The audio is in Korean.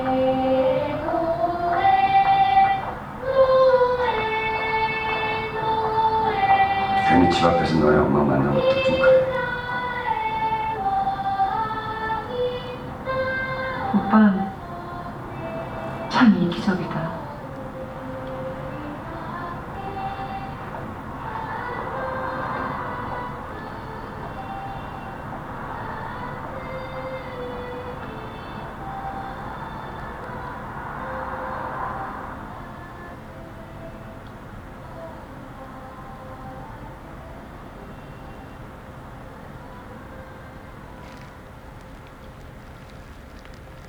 괜히 집 앞에서 너네 엄마 만난 것도 좀 그래. 오빠는 참 이기적이다.